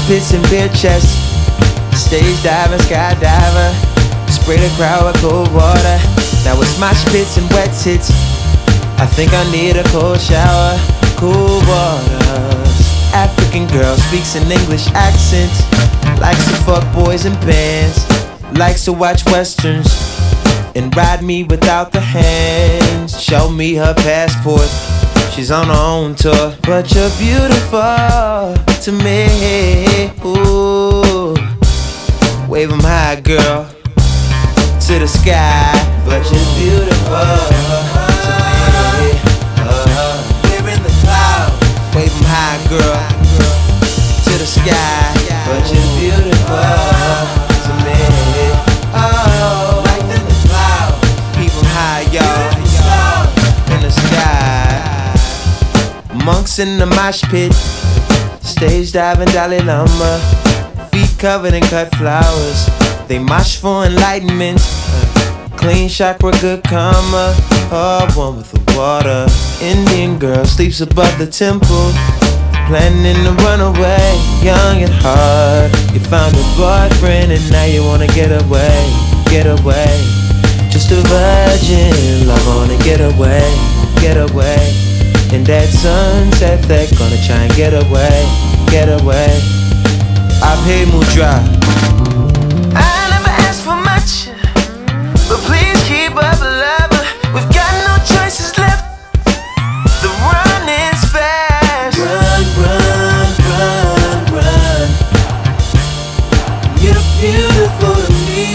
pits and beer chests. Stage diver, skydiver. Spray the crowd with cold water. Now it's mosh pits and wet tits. I think I need a cold shower. Cool waters. African girl speaks in English accents. Likes to fuck boys in bands. Likes to watch westerns and ride me without the hands. Show me her passport. She's on her own tour. But you're beautiful to me. Ooh. Wave 'em high, girl, to the sky. But you're beautiful to me. We're in the cloud. Wave 'em high, girl, to the sky. But you're beautiful to me. Oh, life in the cloud. Keep 'em high, y'all. In the sky. Monks in the mosh pit. Stage diving Dalai Lama. Feet covered in cut flowers. They mosh for enlightenment. Clean chakra, good karma. Oh, one with the water. Indian girl sleeps above the temple. Planning to run away, young at heart. You found a boyfriend and now you wanna get away, get away. Just a virgin, love wanna get away, get away. In that sunset, they're gonna try and get away, get away. Abhay Mudra. I never asked for much, but please keep up, lover. We've got no choices left. The run is fast. Run, run, run, run. You're beautiful to me.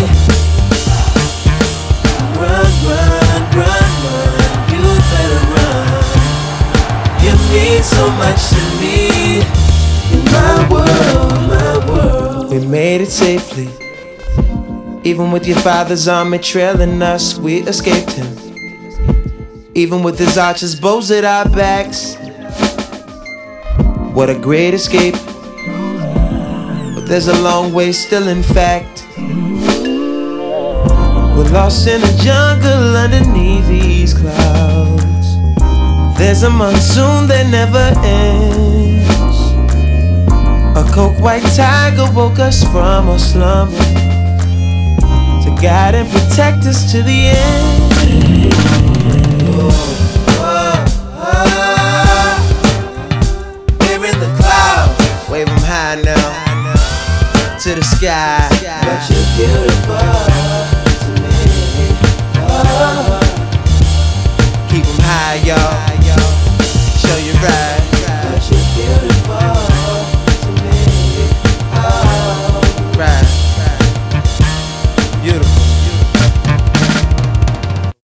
Run, run, run, run. You better run. You mean so much to me. In my world, my world. We made it safely. Even with your father's army trailing us, we escaped him. Even with his archers, bows at our backs. What a great escape. But there's a long way still, in fact. We're lost in a jungle underneath these clouds. There's a monsoon that never ends. A coke white tiger woke us from our slumber to guide and protect us to the end. We're in the clouds. Wave 'em high now to the sky. But you're beautiful.